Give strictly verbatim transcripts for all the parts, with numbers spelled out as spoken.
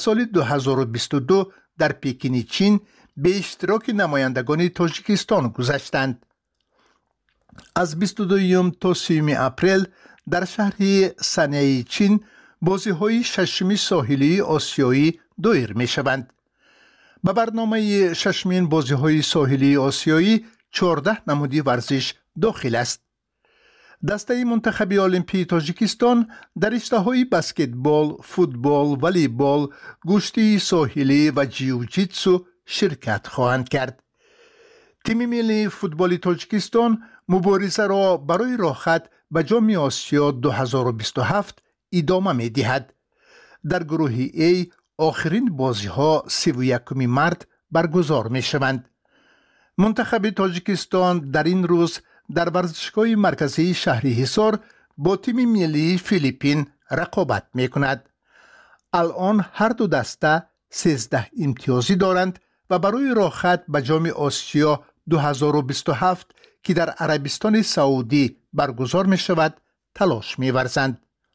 سال دو هزار و بیست و دو در پکین چین به اشتراک نمایندگان تاجیکستان گذشتند. از بیست و دوم تا سوم اپریل در شهر سنای چین بازی‌های ششمی ساحلی آسیایی دایر می‌شوند. به برنامه ششمین بازی‌های ساحلی آسیایی چهارده نمودی ورزش داخل است. دسته منتخب المپی تاجیکستان در رشته‌های بسکتبال، فوتبال، والیبال، گشتی ساحلی و جیوجیتسو شرکت خواهند کرد. تیم ملی فوتبال تاجیکستان مبارزه را برای راحت به جام آسیا دو هزار و بیست و هفت ادامه می دهد. در گروه ای آخرین بازی ها سی و یکم مارس برگزار می شوند. منتخب تاجیکستان در این روز در ورزشگاه مرکزی شهر حصار با تیم ملی فیلیپین رقابت می کند. الان هر دو دسته سیزده امتیازی دارند و برای راحت به جام آسیا دو هزار و بیست و هفت که در عربستان سعودی برگزار می شود تلاش می ورزند.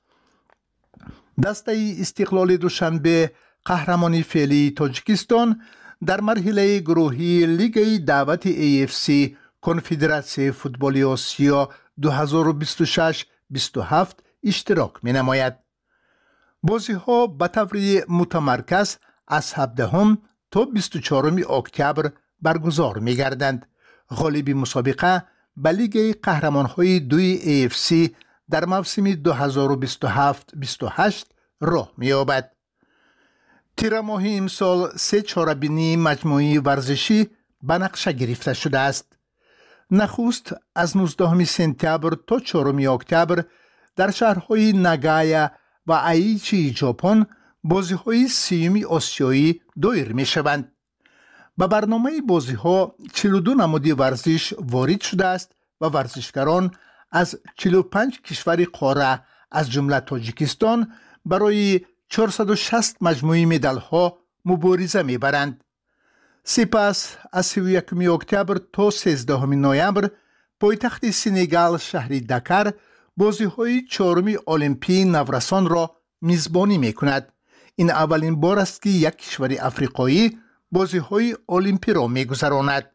دسته استقلال دوشنبه قهرمان فعلی تاجیکستان در مرحله گروهی لیگ دعوت ای اف سی کنفدراسیون فوتبال آسیا دو هزار و بیست و شش بیست و هفت اشتراک می نماید. بازی ها به طور متمرکز از هفدهم تا بیست و چهارم اکتبر برگزار می گردند. غالب مسابقه به لیگ قهرمان های دوی ای اف سی در موسم دو هزار و بیست و هفت بیست و هشت راه می یابد. تیر ماه امسال سه چاره‌بینی مجموعی ورزشی به نقشه گرفته شده است. نخست از نوزدهم سپتامبر تا چهارم اکتبر در شهرهای ناگایا و ایچی ژاپن بازی‌های سیوم آسیایی دایر می‌شوند. به برنامه بازی‌ها چهل و دو نماد ورزش وارد شده است و ورزشکاران از چهل و پنج کشور قاره از جمله تاجیکستان برای چهارصد و شصت مجموعه مدال‌ها مبارزه می‌برند. سپس از سی و یکم اکتبر تا سیزدهم نوامبر پایتخت سنگال شهر دکر بازی‌های چهارم المپی نورسان را میزبانی می‌کند. این اولین بار است که یک کشور افریقایی بازی‌های المپی را می‌گذراند.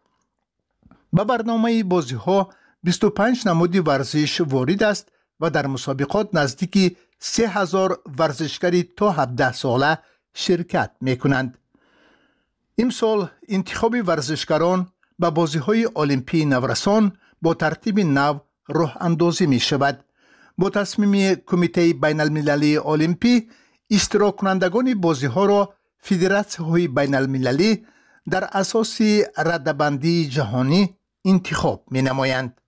به برنامه بازی‌ها بیست و پنج نماد ورزش وارد است و در مسابقات نزدیک سه هزار ورزشکار تا هفده ساله شرکت می‌کنند. امسال انتخاب ورزشکاران به بازی‌های المپی نورسان با ترتیب نو راه اندازی می شود. با تصمیم کمیته بین المللی المپی اشتراک کنندگان بازی‌ها را فدراسیون‌های بین المللی در اساس رده‌بندی جهانی انتخاب می نمایند.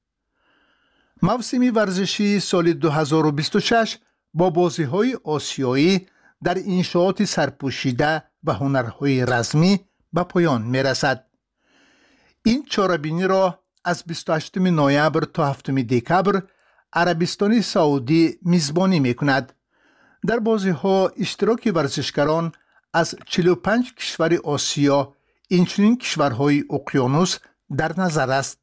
موسم ورزشی سال دو هزار و بیست و شش با بازی‌های آسیایی در انشاءات سرپوشیده و هنرهای رزمی به پایان می رسد. این چهاره‌بینی را از بیست و هشتم نوامبر تا هفتم دکبر عربستان سعودی میزبانی می کند. در بازی ها اشتراک ورزشکاران از چهل و پنج کشور آسیا اینچنین کشورهای اقیانوس در نظر است.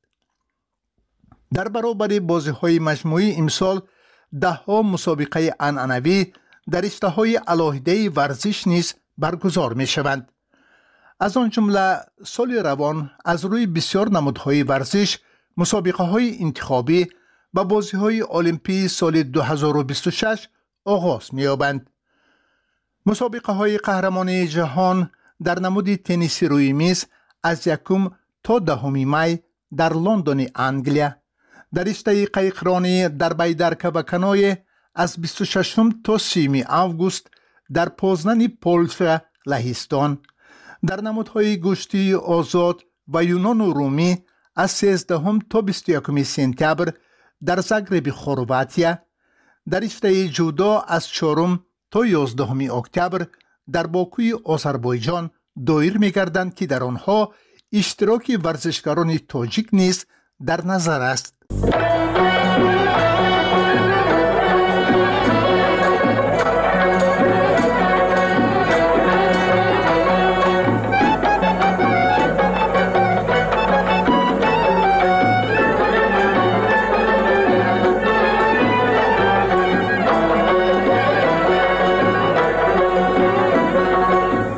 در برابر بازی های مجموعی امسال ده ها مسابقه عنعنوی در رشته های علاهده ورزش نیز برگزار می شوند. از آن جمله سال روان از روی بسیار نمادهای ورزش مسابقه های انتخابی و بازی های المپی سال دو هزار و بیست و شش آغاز می یابند. مسابقه های قهرمانی جهان در نماد تنیس روی میز از یکم تا دهم می در لندن انگلیا، در رشته قایقرانی در بیدرکه و کنایه از بیست و ششم تا سوم آگوست در پوزنان پولشا لهستان، در نمادهای گشتی آزاد و یونان و رومی از سیزدهم تا بیست و یکم سپتامبر در زاگرب خرواتیا، در رشته جودو از چهارم تا یازدهم اکتبر در باکوی آذربایجان دایر می‌گردند که در آنها اشتراک ورزشکاران تاجیک نیز در نظر است.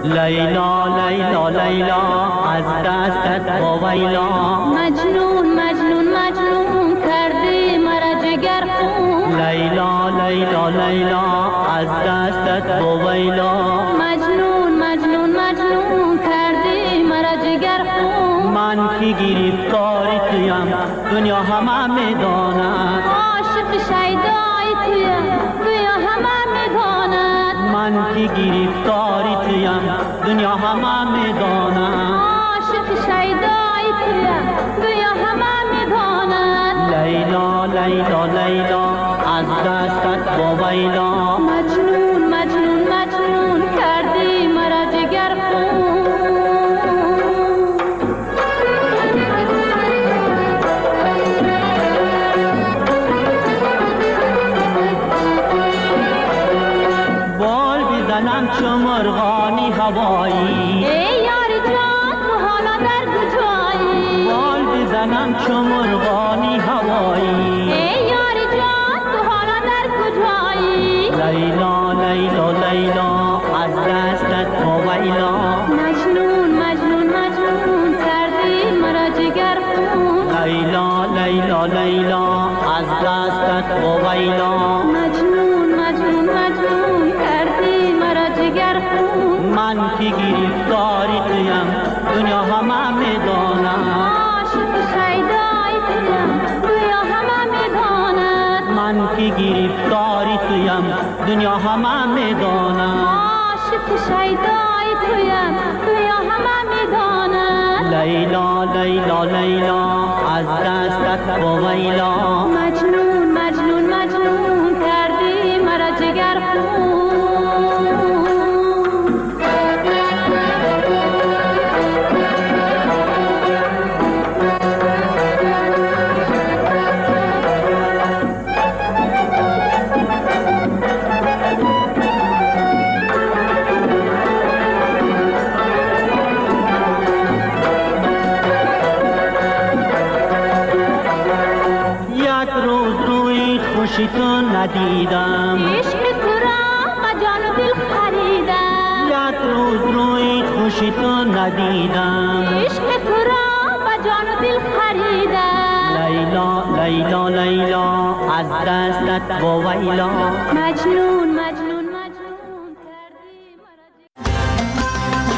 لیلا لیلا لیلا از دستت وایلا مجنون مجنون مجنون کردی مرا جگر خون لیلا لیلا لیلا از دستت وایلا مجنون مجنون مجنون کردی مرا جگر خون من که گرفتاری تویم دنیا همه میداند عاشق شیدای تویم دنیا همه میداند من که گرفتاری تویم دنیا همه میداند عاشق شیدای تویم دنیا همه میداند لیلا لیلا لیلا از دستت وایلا مجنون مجنون مجنون کردی مرا جگر خون بال بزنم چو مرغانی هوایی ای یار جان تو حالا در کجایی بال بزنم چو مرغانی هوایی ای یار جان تو حالا در کجایی لیلا لیلا لیلا از دستت وایلا مجنون مجنون مجنون کردی مرا جگر خون لیلا لیلا لیلا از دستت وایلا مجنون مجنون مجنون کردی مرا جگر خون من که گرفتاری تویم دنیا همه میداند عاشق شیدای تویم دنیا همه میداند من که گرفتاری تویم دنیا همه میداند عاشق شیدای تویم دنیا همه میداند لیلا لیلا لیلا از دستت وایلا مجنون مجنون مجنون کردی مرا جگر خون یک روز روی خوشی تو ندیدم عشق تو را با جان و دل خریدم یک روز روی خوشی تو ندیدم عشق تو را با جان و دل خریدم لیلا لیلا لیلا از دستت وایلا مجنون مجنون مجنون کردی مرا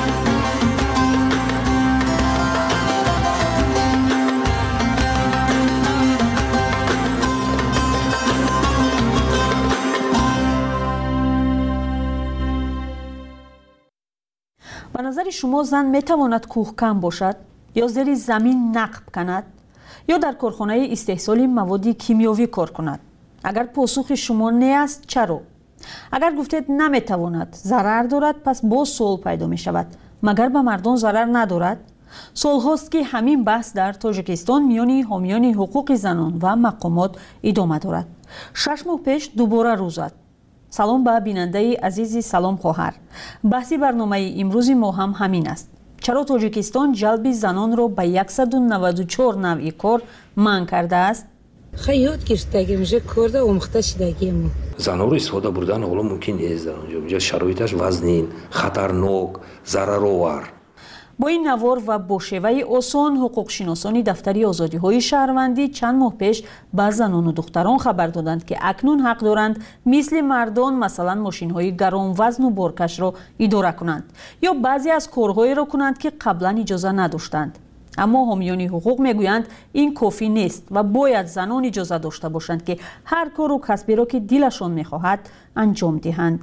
به نظر شما زن میتواند کوهکن باشد یا زیر زمین نقب کند یا در کارخانه استحصال مواد کیمیاوی کار کند؟ اگر پاسخ شما نه است چرا؟ اگر گفتید نمیتواند، ضرر دارد، پس باز سوال پیدا می شود مگر به مردان ضرر ندارد؟ سال هاست که همین بحث در تاجیکستان میان حامیان حقوق زنان و مقامات ادامه دارد. شش ماه پیش دوباره روز زد. سلام به بیننده عزیزی، سلام خواهر. بحثی برنامه امروز ما هم همین است. چرا تاجیکستان جلب زنان را به صد و نود و چهار نوع کار منع کرده است؟ خیلی گرفتگی میشه کرده اومخته شدگی ما زنها رو استفاده بردن حالا ممکن نیست در اونجا. اونجا شرایطش وزنین، خطرناک، ضررآور. با این نوار و با شیوه آسان حقوق شناسان دفتری آزادی های شهروندی چند ماه پیش به زنان و دختران خبر دادند که اکنون حق دارند مثل مردان مثلا ماشین های گران وزن و بارکش را اداره کنند یا بعضی از کارهایی را کنند که قبلا اجازه نداشتند. اما حامیان حقوق میگویند این کافی نیست و باید زنان اجازه داشته باشند که هر کار و کسبی را که دلشان میخواهد انجام دهند.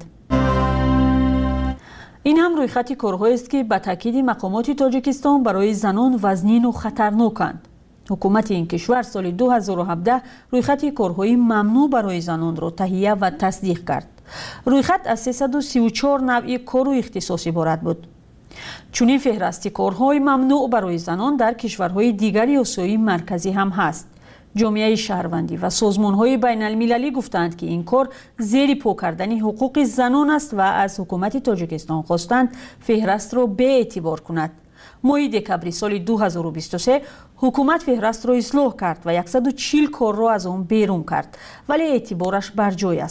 این هم روی خط کارهایی است که به تاکید مقامات تاجیکستان برای زنان وزنین و خطرناکند. حکومت این کشور سال دو هزار و هفده روی خط کارهای ممنوع برای زنان را تهیه و تصدیق کرد. روی خط از سیصد و سی و چهار نوع کار و اختصاص عبارت بود. چنین فهرست کارهای ممنوع برای زنان در کشورهای دیگر آسیای مرکزی هم هست. جامعه شهروندی و سازمان‌های بین المللی گفتند که این کار زیر پا کردن حقوق زنان است و از حکومت تاجیکستان خواستند فهرست را به اعتبار کند. ماه دکبر سال دو هزار و بیست و سه حکومت فهرست را اصلاح کرد و صد و چهل کار را از آن بیرون کرد، ولی اعتبارش بر جای است.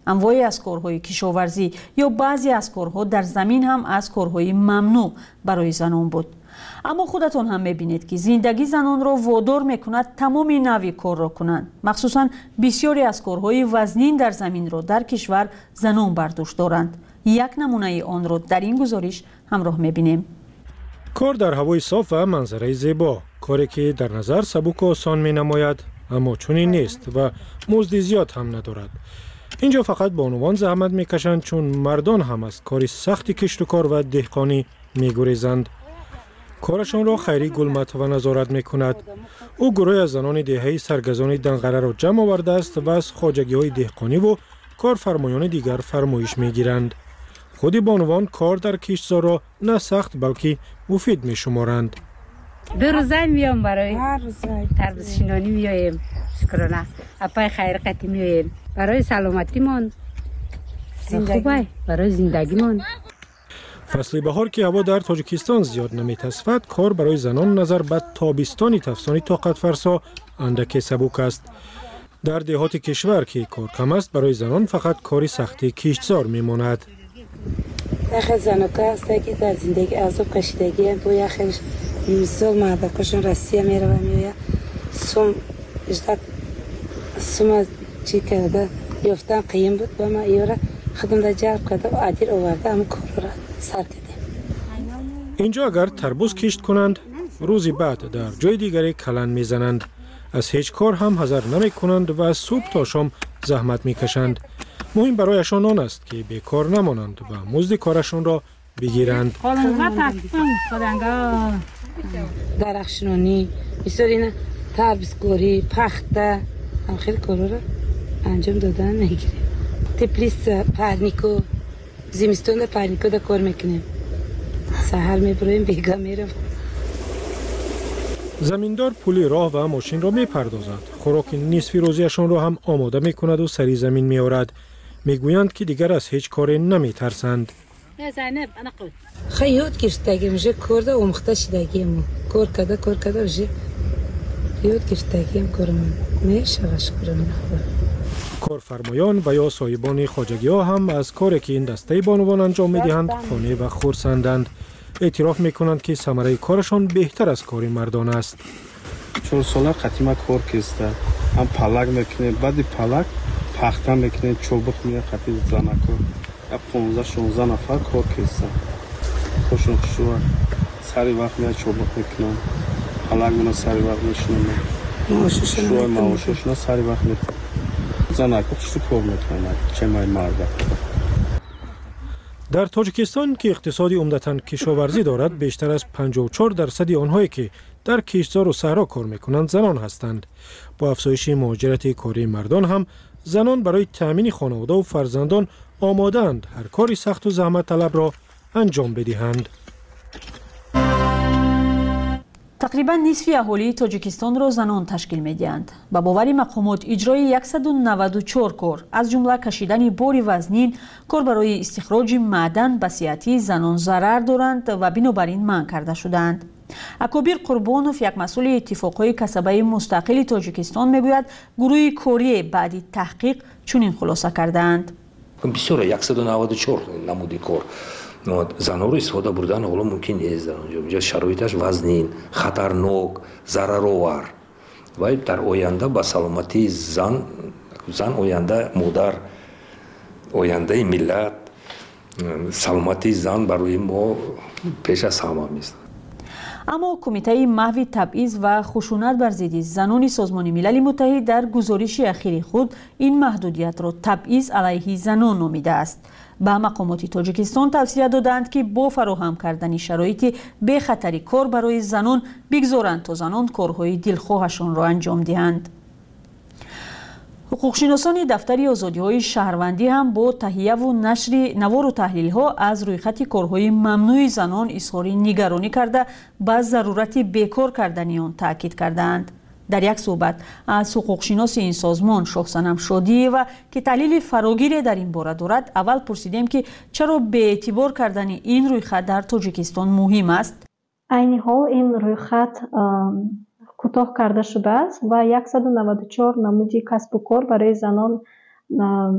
انواعی از کارهای کشاورزی یا بعضی از کارها در زمین هم از کارهای ممنوع برای زنان بود. اما خودتون هم میبینید که زندگی زنان را وادار میکند تمام نوع کار را کنند. مخصوصا بسیاری از کارهای وزنین در زمین را در کشور زنان برداشت دارند. یک نمونه آن را در این گزارش همراه میبینیم. کار در هوای صاف و منظره زیبا، کاری که در نظر سبک و آسان می نماید، اما چنین نیست و مزد زیاد هم ندارد. اینجا فقط بانوان زحمت میکشند چون مردان هم از کاری سخت کشت و کار و دهقانی میگریزند. کارشان را خیری گلمت و نظارت میکند. او گروه از زنان دهه‌ای سرگزان دنقره را جمع آورده است و از خواجگی‌های دهقانی و کارفرمایان دیگر فرمایش میگیرند. خود بانوان کار در کشتزار را نه سخت بلکه مفید میشمارند. دو روزه میام برای تربیت شینانی میایم. شکرانه. اپای خیر قتی میایم. برای سلامتیمان خوبه، برای زندگیمان. فصل بهار که هوا در تاجیکستان زیاد نمیتصفد، کار برای زنان نظر به تابستانی تفسانی طاقت فرسا اندک سبک است. در دهات کشور که کار کم است، برای زنان فقط کاری سختی کشتزار میماند. یخ زنکا است که در زندگی عذاب کشیدگی با یخش مثال مردکشون رسیه میره و میویا سوم اجداد سوم چی کرده یفتن قیم بود و ما ایورا خودم در جرب کرده و عدیر آورده اما کار را سر کردیم. اینجا اگر تربوز کشت کنند، روزی بعد در جای دیگری کلن میزنند. از هیچ کار هم حذر نمی کنند و از صبح تا شام زحمت میکشند. مهم برایشان آن است که بیکار نمانند و مزد کارشان را بگیرند. درخشنانی، بسیاری تربیزگاری، پخته، هم خیلی کارا را انجام دادن میگیریم. تپلیس پرنیکو، زمستون پرنیکو دا کار میکنیم. سحر میبریم بیگا میرم. زمیندار پولی راه و ماشین را میپردازد. خوراک نصفی روزیشان را هم آماده میکند و سری زمین میآورد. میگویند که دیگر از هیچ کاری نمیترسند. خیلی یاد گرفتگی میشه کرده و مخته شدگیم. کار کرده کار کرده میشه یاد گرفتگیم کارم میشه شکرانه. کارفرمایان و یا صاحبان خواجگی ها هم از کاری که این دسته بانوان انجام میدهند خانه و خرسندند. اعتراف میکنند که ثمره کارشان بهتر از کار مردان است. چهار ساله قدیما کار کردم. هم پلک میکنیم، بعد پلک پخته میکنیم، چوبک میاد قطعی زنکو. اب پانزده شانزده نفر کار کردم. خوشون خوشو سری وقت میاد چوبک میکنم. پلک منو سری وقت میشونم. شوی معاشش نه سری وقت میکنم. زنکو چطور کار میکنم؟ چه مای مرده؟ در تاجیکستان که اقتصادی عمدتاً کشاورزی دارد، بیشتر از پنجاه و چهار درصد آنهایی که در کشتزار و صحرا کار میکنند زنان هستند. با افزایش مهاجرت کاری مردان هم زنان برای تأمین خانواده و فرزندان آماده‌اند هر کاری سخت و زحمت طلب را انجام بدهند. تقریبا نصف اهالی تاجیکستان را زنان تشکیل می‌دهند. با باور مقامات اجرای صد و نود و چهار کار از جمله کشیدن باری وزنین، کار برای استخراج معدن به صحت زنان ضرر دارند و بنابراین منع کرده شدند. اکابر قربانوف، یک مسئول اتفاقهای کسبه مستقل تاجیکستان، میگوید گروه کاری بعد تحقیق چنین خلاصه کردند. بسیار صد و نود و چهار نمودی کار زنها رو استفاده بردن حالا ممکن نیست در اونجا. اینجا شرایطش وزنین، خطرناک، ضررآور و در آینده با سلامتی زن زن آینده مادر، آینده ملت، سلامتی زن برای ما پیش از همه است. اما کمیته محو تبعیض و خشونت بر ضد زنان سازمان ملل متحد در گزارش اخیر خود این محدودیت را تبعیض علیه زنان نامیده است. به مقامات تاجیکستان توصیه دادند که با فراهم کردن شرایط بی خطری کار برای زنان بگذارند تا زنان کارهای دلخواهشان را انجام دهند. حقوقشناسان دفتر آزادی‌های شهروندی هم با تهیه و نشر نوار و تحلیل‌ها از رویخط کارهای ممنوع زنان اظهار نگرانی کرده به ضرورت بیکار کردن آن تاکید کردند. در یک صحبت از حقوقشناس این سازمان شاهصنم شادی و که تحلیل فراگیر در این باره دارد، اول پرسیدیم که چرا به اعتبار کردن این رویخط در تاجیکستان مهم است. عین حال این رویخط کوتاه کرده شده است و صد و نود و چهار نمودی کسب و کار برای زنان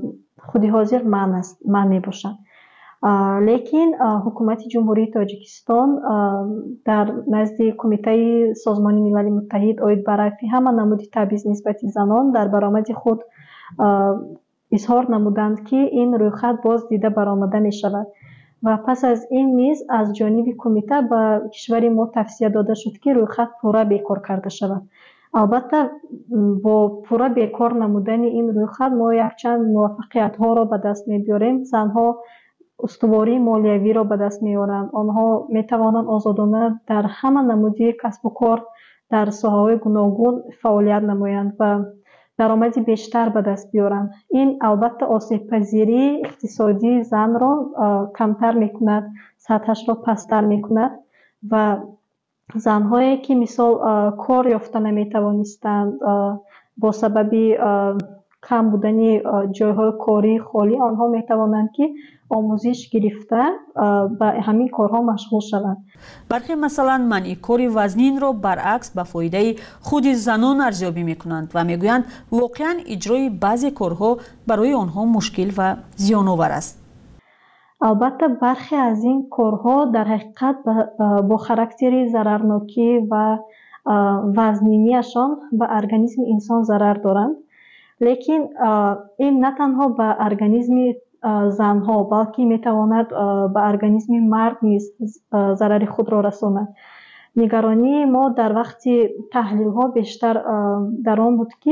худи ҳозир ман аст, ман мебошанд. лекин ҳукумати ҷумҳурии Тоҷикистон дар назди Кумитаи Созмони Милали Муттаҳид оид ба рафъи ҳама намуди табъиз нисбати занон дар баромади худ изҳор намуданд, ки ин рӯйхат боз дида баромада мешавад. ва пас аз ин низ аз ҷониби кумита ба кишвари мо тавсия дода шуд, ки рӯйхат пурра бекор карда шавад. албатта бо пурра бекор намудани ин рӯйхат мо якчанд муваффақиятҳоро ба даст мебиёрем. Занҳо устувории молиявиро ба даст меоранд. онҳо метавонанд озодона дар ҳама намуди касбу кор дар соҳаҳои гуногун фаъолият намоянд ва даромади бештар ба даст биёранд. ин албатта осебпазирии иқтисодии занро камтар мекунад, сатҳашро пасттар мекунад ва занҳое ки мисол кор ёфта наметавонистанд бо сабаби кам будани ҷойҳои кории холӣ, онҳо метавонанд ки омӯзиш гирифта ба ҳамин корҳо машғул шаванд. бархе масалан манъи кори вазнинро баръакс ба фоидаи худи занон арзёбӣ мекунанд ва мегӯянд воқеан иҷрои баъзе корҳо барои онҳо мушкил ва зиёновар аст. албатта бархе аз ин корҳо дар ҳақиқат бо характери зарарнокӣ ва вазнинияшон ба организми инсон зарар доранд. лекин ин на танҳо ба организми занҳо, балки метавонад ба организми мард низ зарари худро расонад. нигаронии мо дар вақти таҳлилҳо бештар дар он буд, ки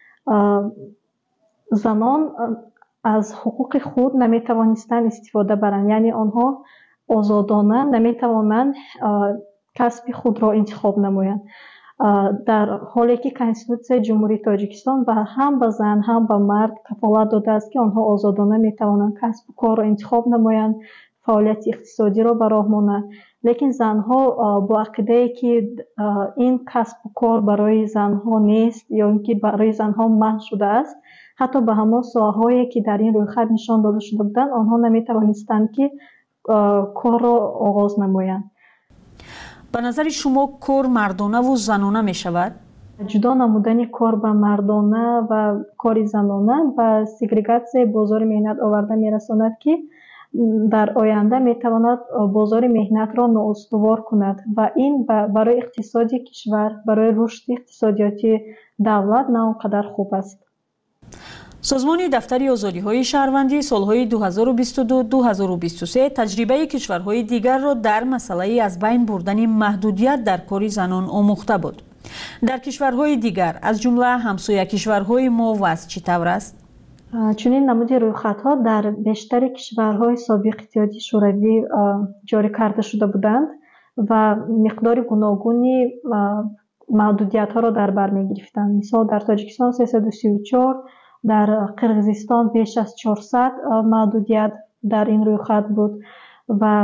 занон аз ҳуқуқи худ наметавонистанд истифода баранд, яъне онҳо озодона наметавонанд касби худро интихоб намоянд. дар ҳоле ки Конститутсияи Ҷумҳурии Тоҷикистон ба ҳам ба зан, ҳам ба мард кафолат додааст, ки онҳо озодона метавонанд касбу корро интихоб намоянд, фаъолияти иқтисодиро ба роҳ монанд. лекин занҳо бо ақидае, ки ин касбу кор барои занҳо нест ё ин ки барои занҳо маҳв шудааст, ҳатто ба ҳамон соҳаҳое ки дар ин рӯйхат нишон дода шуда буданд, онҳо наметавонистанд ки корро оғоз намоянд. ба назари шумо кор мардонаву занона мешавад? ҷудо намудани кор ба мардона ва кори занона ба сегрегатсияи бозори меҳнат оварда мерасонад, ки дар оянда метавонад бозори меҳнатро ноустувор кунад ва ин барои иқтисоди кишвар, барои рушди иқтисодиёти давлат на он қадар хуб аст. созмони дафтари озодиҳои шаҳрвандӣ солҳои дуҳазору бисту ду - дуҳазору бисту се таҷрибаи кишварҳои дигарро дар масъалаи аз байн бурдани маҳдудият дар кори занон омӯхта буд. дар кишварҳои дигар аз ҷумла ҳамсоякишварҳои мо вазъ чӣ тавр аст? чунин намуди рӯйхатҳо дар бештари кишварҳои собиқи иттиҳоди шӯравӣ ҷорӣ карда шуда буданд ва миқдори гуногуни маҳдудиятҳоро дар бар мегирифтанд. мисол дар Тоҷикистон сесаду сию чор, дар Қирғизистон беш аз чорсад маҳдудият дар ин рӯйхат буд ва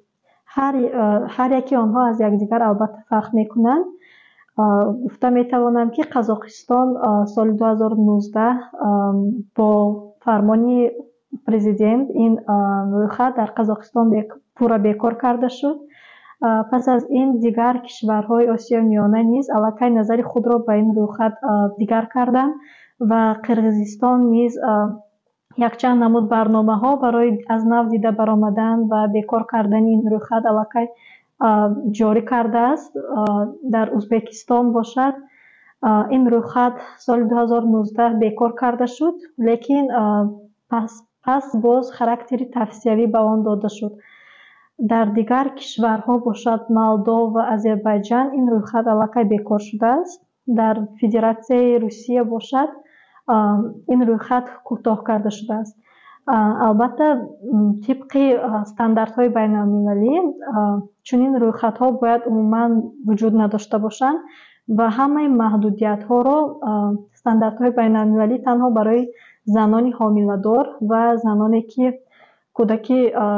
ҳар яки онҳо аз якдигар албатта фарқ мекунанд. гуфта метавонам, ки Қазоқистон соли дуҳазору нуздаҳ бо фармони президент ин рӯйхат дар Қазоқистон пурра бекор карда шуд. пас аз ин дигар кишварҳои Осиёи Миёна низ аллакай назари худро ба ин рӯйхат дигар карданд ва Қирғизистон низ якчанд намуд барномаҳо барои аз нав дида баромадан ва бекор кардани ин рӯйхат аллакай ҷорӣ кардааст. дар Узбекистон бошад, ин рӯйхат соли дуҳазору нуздаҳ бекор карда шуд, лекин пас пас боз характери тавсиявӣ ба он дода шуд. дар дигар кишварҳо бошад, Молдов ва Озарбойҷан, ин рӯйхат аллакай бекор шудааст. дар Федератсияи Русия бошад, ин рӯйхат кӯтоҳ карда шудааст. албатта тибқи стандартҳои байналмилалӣ чунин рӯйхатҳо бояд умуман вуҷуд надошта бошанд ва ҳамаи маҳдудиятҳоро стандартҳои байналмилалӣ танҳо барои занони ҳомиладор ва заноне ки кӯдаки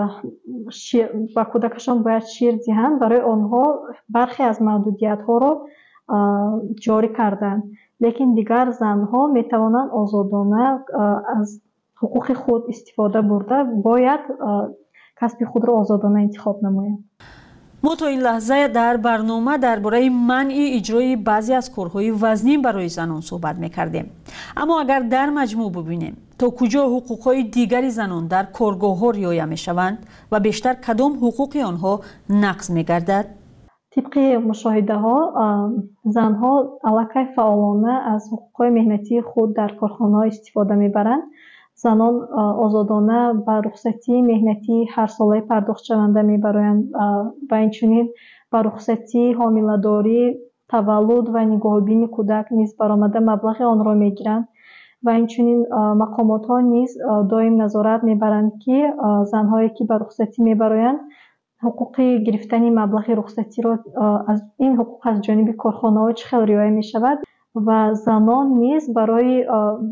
ба кӯдакашон бояд шир диҳанд, барои онҳо бархе аз маҳдудиятҳоро ҷорӣ карданд. лекин дигар занҳо метавонанд озодона аз ҳуқуқи худ истифода бурда бояд касби худро озодона интихоб намоянд. мо то ин лаҳза дар барнома дар бораи манъи иҷрои баъзе аз корҳои вазнин барои занон суҳбат мекардем. аммо агар дар маҷмӯъ бибинем, تا کجا حقوق‌های دیگری زنان در کارگاه‌ها رعایت می‌شوند و بیشتر کدام حقوق آنها نقض می‌گردد؟ طبق مشاهده‌ها زنها علاقه فعالانه از حقوق‌های مهنتی خود در کارخانه‌ها استفاده می‌برند. زنان آزادانه به رخصتی مهنتی هر ساله پرداخت شونده می‌برند و اینچنین به رخصتی حامله‌داری، تولد و نگاهبینی کودک نیز برآمده مبلغ آن را می‌گیرند و اینچنین مقامات‌ها نیز دائم نظارت می‌برند که زن‌هایی که به رخصتی می‌برند حقوق گرفتن مبلغ رخصتی را از این حقوق از جانب کارخانه‌ها چه خیلی رعایت می‌شود و زنان نیز برای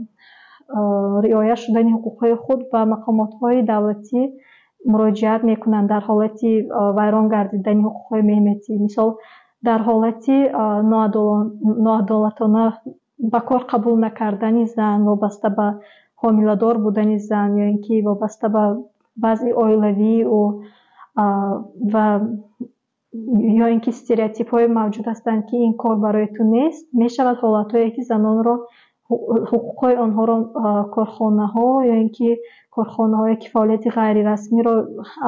رعایت شدن حقوق‌های خود به مقامات‌های دولتی مراجعت می‌کنند در حالت ویران گردیدن حقوق‌های مهنتی. مثال در حالت ناعدالتانه به کار قبول نکردن زن وابسته به حامله‌دار بودن زن یا اینکه وابسته به وضع عائلوی و و یا اینکه استریوتیپ‌های موجود هستند که این کار برای تو نیست، می‌شود حالت‌هایی که زنان را حقوق‌های آنها را کارخانه‌ها یا اینکه کارخانه‌هایی که فعالیت غیر رسمی را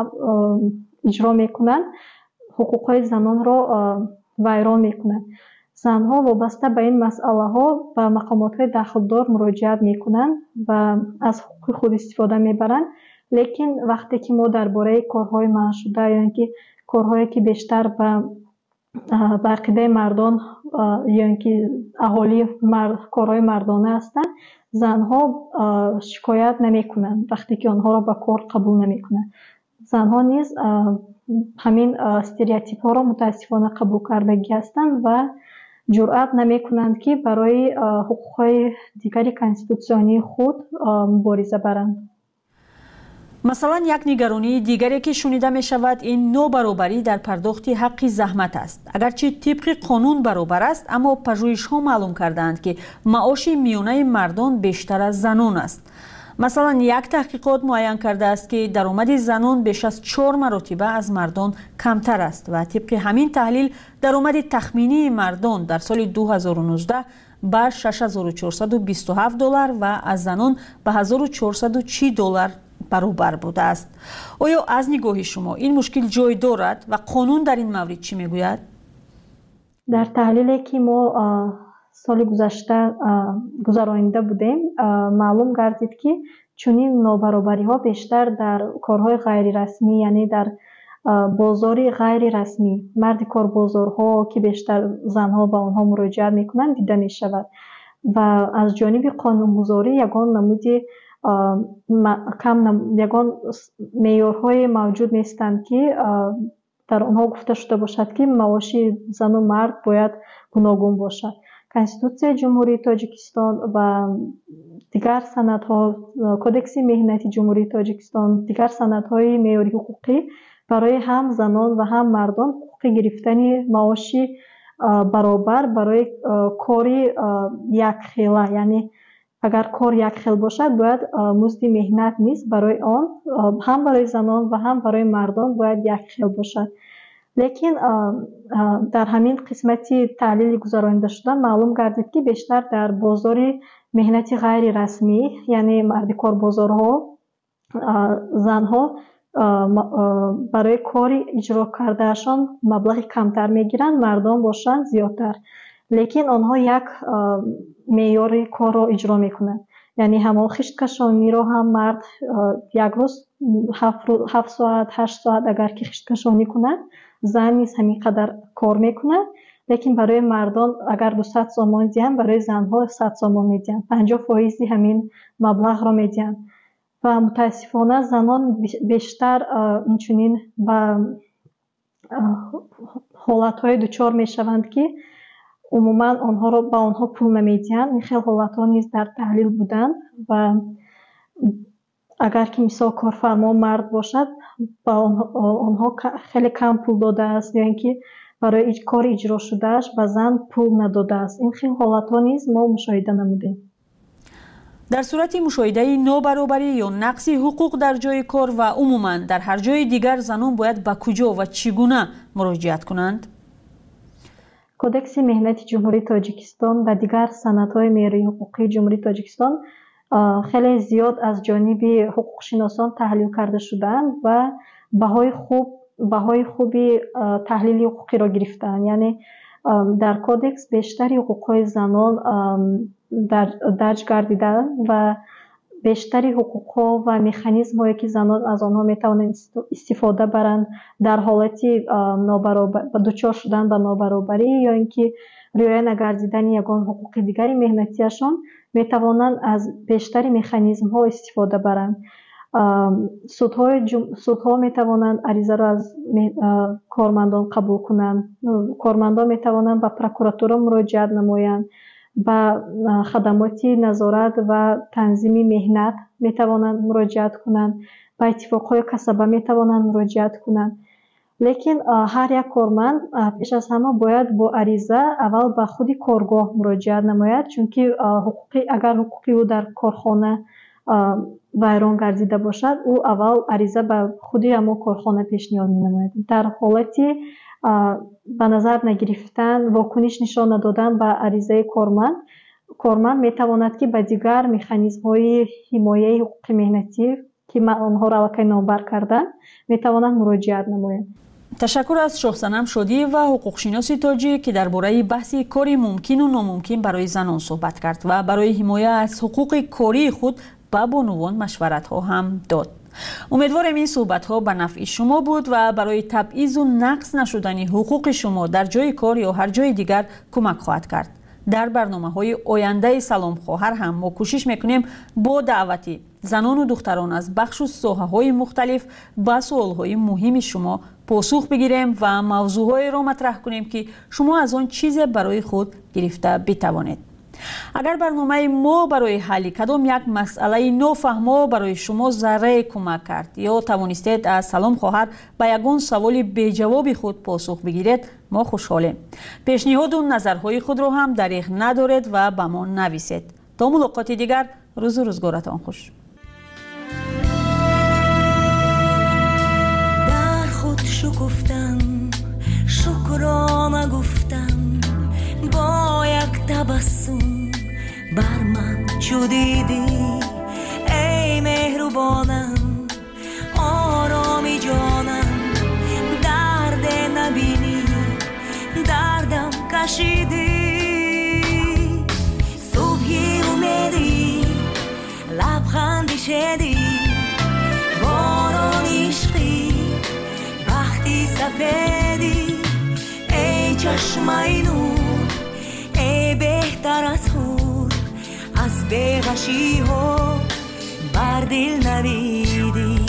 اجرا می‌کنند حقوق‌های زنان را ویران می‌کنند. زنها وابسته به این مسئله‌ها به مقامات‌های دخلدار مراجعت می‌کنند و از حقوق خود استفاده می‌برند. لیکن وقتی که ما درباره کارهای منع شده یا اینکه کارهایی که بیشتر به به عقیده مردان یا اینکه اهالی مرد کارهای مردانه هستند، زنها شکایت نمی‌کنند وقتی که آنها را به کار قبول نمی‌کنند. زنها نیز همین استریوتیپ‌ها را متاسفانه قبول کردگی هستند و جرأت نمی‌کنند که برای حقوق‌های دیگری کانستیتوسیونی خود مبارزه برند. مثلا یک نگرانی دیگری که شنیده می شود این نابرابری در پرداخت حق زحمت است. اگرچه طبق قانون برابر است، اما پژوهش ها معلوم کردند که معاش میانه مردان بیشتر از زنان است. مثلا یک تحقیقات معین کرده است که درآمد زنان بیش از چهار مرتبه از مردان کمتر است و طبق همین تحلیل درآمد تخمینی مردان در سال دو هزار و نوزده به شش هزار و چهارصد و بیست و هفت دلار و از زنان به هزار و چهارصد و چهل دلار برابر بوده است. آیا از نگاه شما این مشکل جای دارد و قانون در این مورد چی میگوید؟ در تحلیلی که ما سال گذشته گذرانیده بودیم معلوم گردید که چنین نابرابری ها بیشتر در کارهای غیر رسمی، یعنی در بازاری غیر رسمی، مرد کار بازارها که بیشتر زنها به آنها مراجعت میکنند دیده می شود و از جانب قانونگذاری یگان نمودی کم یگان معیارهای موجود نیستند که در آنها گفته شده باشد که معاش زن و مرد باید گوناگون باشد. کنستیتوسیون جمهوری تاجیکستان و دیگر سندها، کدکس مهنتی جمهوری تاجیکستان، دیگر سندهای معیاری حقوقی برای هم زنان و هم مردان حقوق گرفتن معاش برابر برای کاری یک خیله، یعنی اگر کار یک خیل باشد باید مزد مهنت نیست برای آن هم برای زنان و هم برای مردان باید یک خیل باشد. لیکن در همین قسمتی تحلیل گذرانیده شده معلوم گردید که بیشتر در بازار مهنتی غیر رسمی، یعنی مرد کار بازارها، زنها برای کاری اجرا کردهشان مبلغ کمتر میگیرند، مردان باشند زیادتر، لیکن آنها یک معیار کار را اجرا میکنند. یعنی همون خشت کشانی را هم مرد یک روز هفت, هفت ساعت هشت ساعت اگر که خشت کشانی کنند، زن نیز همین قدر کار میکنند، لیکن برای مردان اگر دویست سوم میدهند برای زنها صد سوم میدهند، پنجاه فیصد همین مبلغ را میدهند و متاسفانه زنان بیشتر اینچنین به حالتهای دچار میشوند که عموما آنها را به آنها پول نمیدهند. این خیلی حالتها نیز در تحلیل بودند و اگر که مثال کارفرما مرد باشد با آنها خیلی کم پول داده است یا اینکه برای کار اجرا شدهش به زن پول نداده است. این خیلی حالتها نیز ما مشاهده نمودیم. در صورت مشاهده نابرابری یا نقص حقوق در جای کار و عموما در هر جای دیگر زنان باید به کجا و چگونه مراجعت کنند؟ کدکس مهنتی جمهوری تاجیکستان و دیگر سندهای معیاری حقوقی جمهوری تاجیکستان خیلی زیاد از جانب حقوق شناسان تحلیل کرده شدند و بهای خوب بهای خوبی تحلیل حقوقی را گرفتند. یعنی در کودکس بیشتری حقوق‌های زنان در درج گردیدند و بیشتری حقوق‌ها و مکانیزم‌هایی که زنان از آنها می‌توانند استفاده برند در حالتی نابرابر دچار شدن به نابرابری یا اینکه رعایت نگردیدن یگان حقوق دیگری مهنتیشان می‌توانند از بیشتری مکانیزم‌ها استفاده برند. سودهای جم... سودها می‌توانند عریضه را از کارمندان قبول کنند. کارمندان می‌توانند به پروکوراتور مراجعه نمایند. به خدمات نظارت و تنظیم مهنت می‌توانند مراجعت کنند. به اتفاقهای کسبه می‌توانند مراجعت کنند. لیکن هر یک کارمند پیش از همه باید با عریضه اول به خود کارگاه مراجعت نماید، چون که حقوقی اگر حقوقی او در کارخانه ویران گردیده باشد، او اول عریضه به خودی همون کارخانه پیشنهاد می‌نماید. در حالتی به نظر نگرفتن، واکنش نشان ندادن به عریضه کارمند، کارمند می‌تواند که به دیگر مکانیزم‌های حمایت حقوق مهنتی که آنها را واقعا نامبر کردن می‌توانند مراجعت نماید. تشکر از شاهصنم شادی و حقوقشناس تاجی که درباره بحث کاری ممکن و ناممکن برای زنان صحبت کرد و برای حمایت از حقوق کاری خود به بانوان مشورت ها هم داد. امیدوارم این صحبت ها به نفع شما بود و برای تبعیض و نقص نشدن حقوق شما در جای کار یا هر جای دیگر کمک خواهد کرد. در برنامه های آینده سلام خواهر هم ما کوشش میکنیم با دعوتی زنان و دختران از بخش و ساحه های مختلف به سوال های مهم شما پاسخ بگیریم و موضوعهای را مطرح کنیم که شما از آن چیز برای خود گرفته بتوانید. اگر برنامه ما برای حل کدام یک مسئله نافهمه برای شما ذره کمک کرد یا توانستید از سلام خواهر به یگان سوال بی جواب خود پاسخ بگیرید، ما خوشحالیم. پیشنهاد و نظرهای خود را هم دریغ ندارید و به ما نویسید. تا ملاقات دیگر، روز و روزگارتان خوش. در خود شکفتم، شکرانه گفتم، با یک تبسم بر من چو دیدی ای مهربانم، آرامی جانم، درد نبینی دردم کشیدی، صبحی امیدی لبخندی شدی، باران عشقی وقتی سفیدی، ای چشمای نور، ای بهتر از خور، از بیغشی ها بر دل نویدی.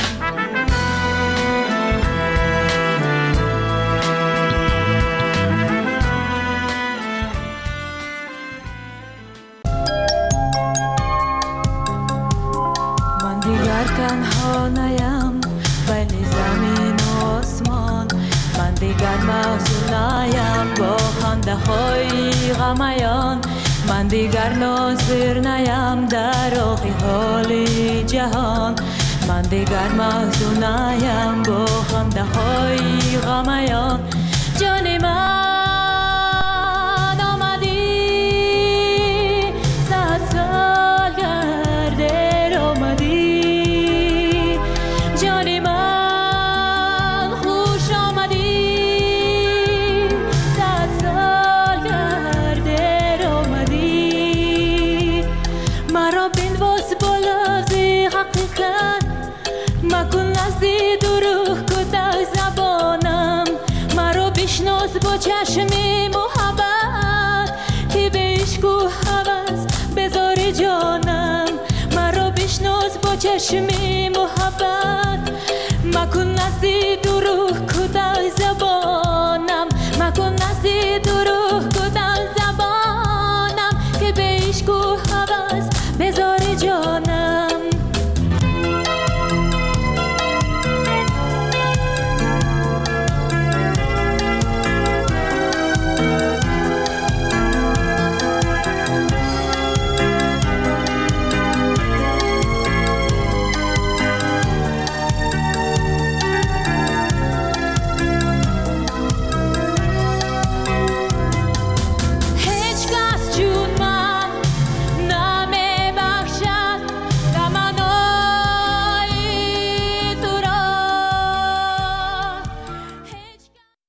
من دیگر تنها نیم بین زمین و آسمان، من دیگر محزون نیم با خنده های غمیان، من دیگر ناظر نیم در آخی حال جهان، من دیگر محزون نیم با خنده های غمیان. جان من آمدی صد سال گرده آمدی، جان من خوش آمدی صد سال گرده آمدی، مرا بنواز با لفظ حقیقت، مکن نزدی دروغ کده زبانم، مرا بشناس با چشم محبت که به عشق و هوس بذار جانم، مرا بشناس با چشم محبت